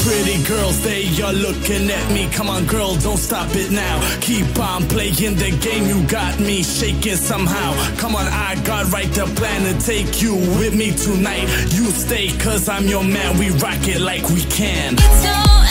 Pretty girls, they are looking at me. Come on girl, don't stop it now. Keep on playing the game, you got me shaking somehow. Come on, I got right the plan to take you with me tonight. You stay cause I'm your man, we rock it like we can. So